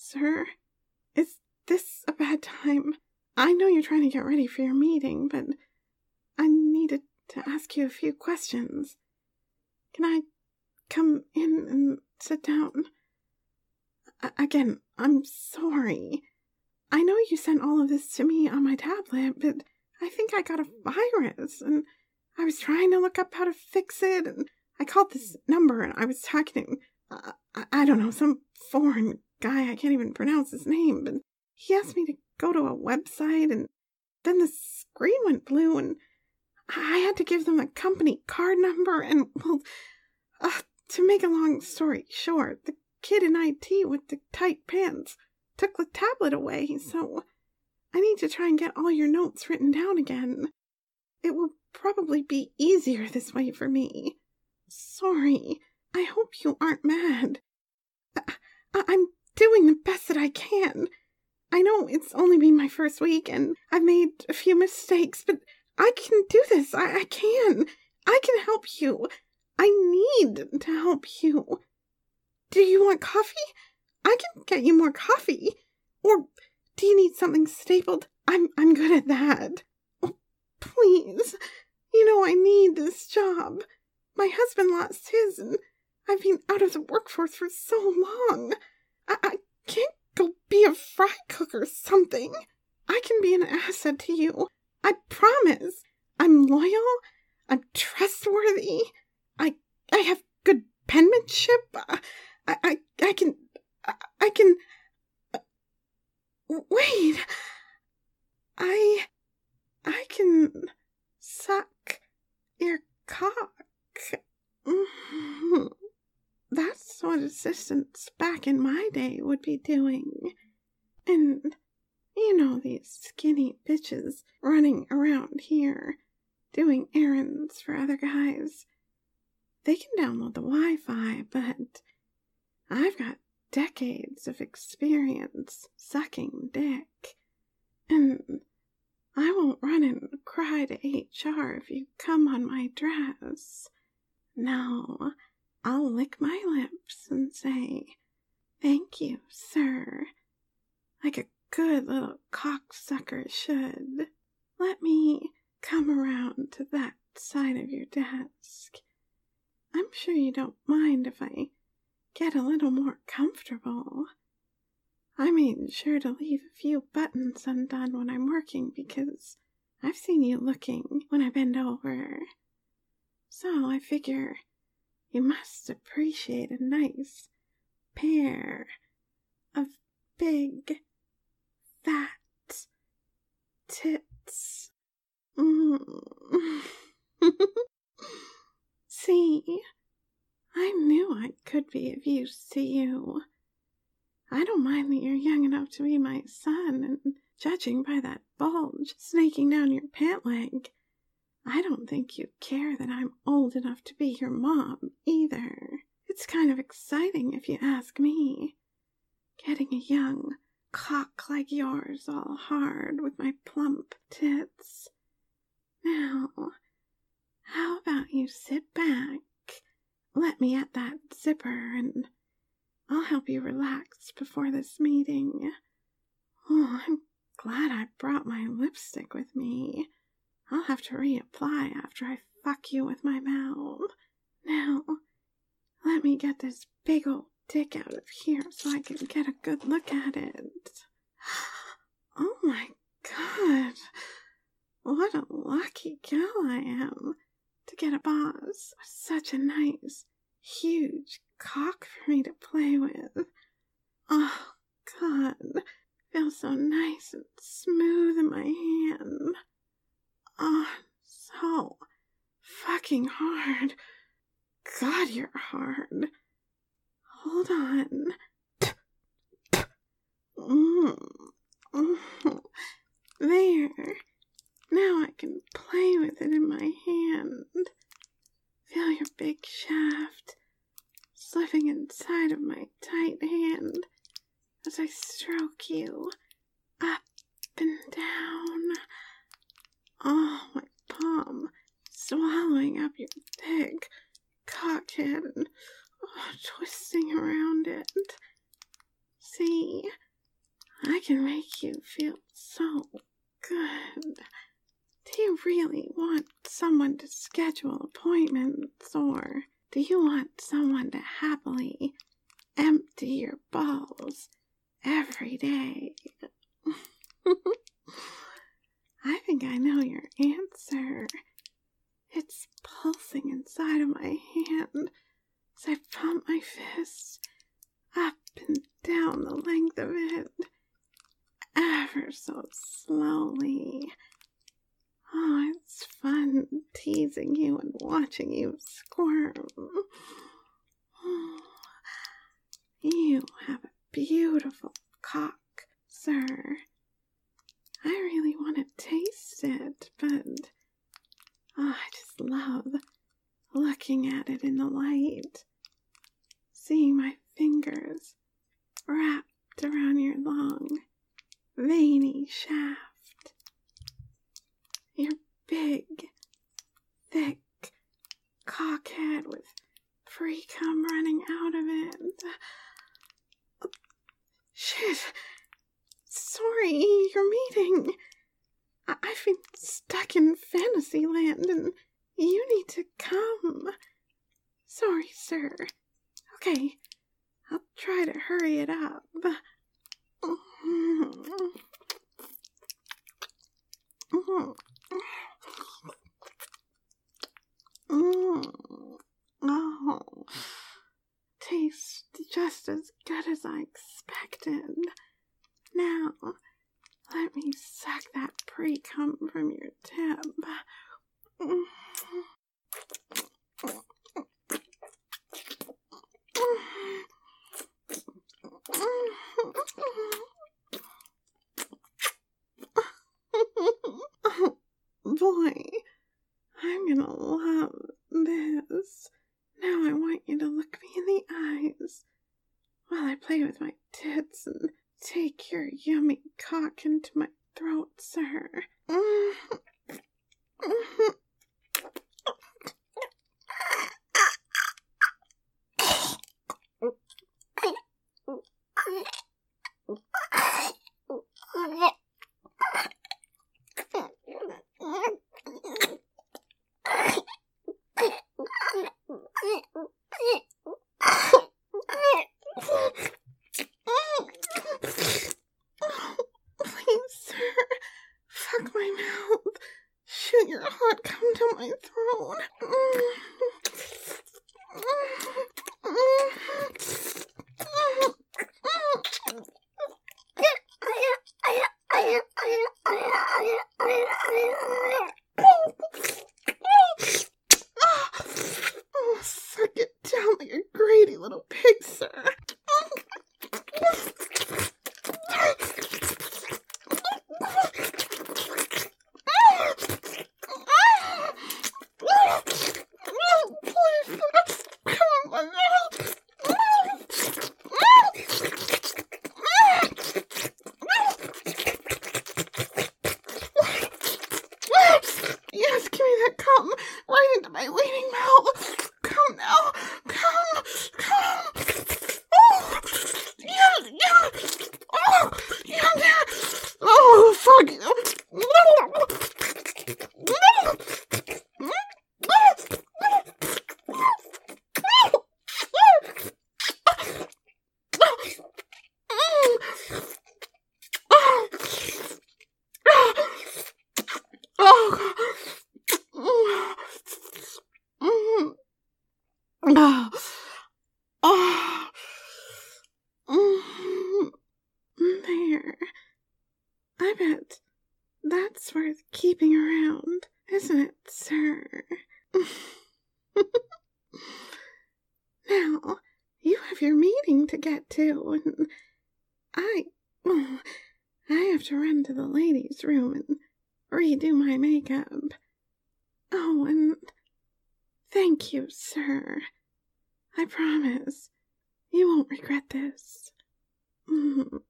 Sir, is this a bad time? I know you're trying to get ready for your meeting, but I needed to ask you a few questions. Can I come in and sit down? Again, I'm sorry. I know you sent all of this to me on my tablet, but I think I got a virus, and I was trying to look up how to fix it, and I called this number, and I was talking to, I don't know, some foreign guy, I can't even pronounce his name, but he asked me to go to a website, and then the screen went blue, and I had to give them a company card number, and, well, to make a long story short, the kid in IT with the tight pants took the tablet away, so I need to try and get all your notes written down again. It will probably be easier this way for me. Sorry, I hope you aren't mad. I'm doing the best that I can. I know it's only been my first week, and I've made a few mistakes, but I can do this. I can. I can help you. I need to help you. Do you want coffee? I can get you more coffee. Or do you need something stapled? I'm good at that. Oh, please. You know I need this job. My husband lost his, and I've been out of the workforce for so long. I can't go be a fry cook or something. I can be an asset to you. I promise. I'm loyal. I'm trustworthy. I have good penmanship. I can... Wait. I can suck your cock. That's what assistants back in my day would be doing. And, you know, these skinny bitches running around here doing errands for other guys. They can download the Wi-Fi, but I've got decades of experience sucking dick. And I won't run and cry to HR if you come on my dress. No, I'll lick my lips and say, "Thank you, sir," like a good little cocksucker should. Let me come around to that side of your desk. I'm sure you don't mind if I get a little more comfortable. I made sure to leave a few buttons undone when I'm working because I've seen you looking when I bend over. So I figure you must appreciate a nice pair of big, fat tits. See, I knew I could be of use to you. I don't mind that you're young enough to be my son, and judging by that bulge snaking down your pant leg, I don't think you care that I'm old enough to be your mom, either. It's kind of exciting if you ask me. Getting a young cock like yours all hard with my plump tits. Now, how about you sit back, let me at that zipper, and I'll help you relax before this meeting. Oh, I'm glad I brought my lipstick with me. I'll have to reapply after I fuck you with my mouth. Now, let me get this big old dick out of here so I can get a good look at it. Oh my god. What a lucky girl I am to get a boss with such a nice, huge cock for me to play with. Oh god. Feels so nice and smooth in my hand. Oh, so fucking hard. God, you're hard. Hold on. There. Now I can play with it in my hand. Feel your big shaft slipping inside of my tight hand as I stroke you up and down. Oh, my palm swallowing up your thick cockhead and twisting around it. See, I can make you feel so good. Do you really want someone to schedule appointments, or do you want someone to happily empty your balls every day? I think I know your answer. It's pulsing inside of my hand as I pump my fists up and down the length of it, ever so slowly. Oh, it's fun teasing you and watching you squirm. You have a beautiful cock, sir. I really want to taste it, but I just love looking at it in the light, seeing my fingers wrapped around your long, veiny shaft, your big, thick cockhead with free cum running out of it. Oh, shit. Sorry, you're meeting. I've been stuck in fantasy land and you need to come. Sorry, sir. Okay, I'll try to hurry it up. Oh, tastes just as good as I expected. Now, let me suck that pre-cum from your tip. Oh, boy, I'm gonna love this. Now I want you to look me in the eyes while I play with my tits and take your yummy cock into my throat, sir. Please, sir, fuck my mouth. Shoot your hot cum down my throat. Oh, suck it down like a greedy little pig, sir. Yes, give me that cum right into my waiting mouth. Come now, come. Oh, yeah. Oh, yeah. Oh, fuck. There. I bet that's worth keeping around, isn't it, sir? Now, you have your meeting to get to, and I have to run to the ladies' room and redo my makeup. Oh, and thank you, sir. I promise you won't regret this.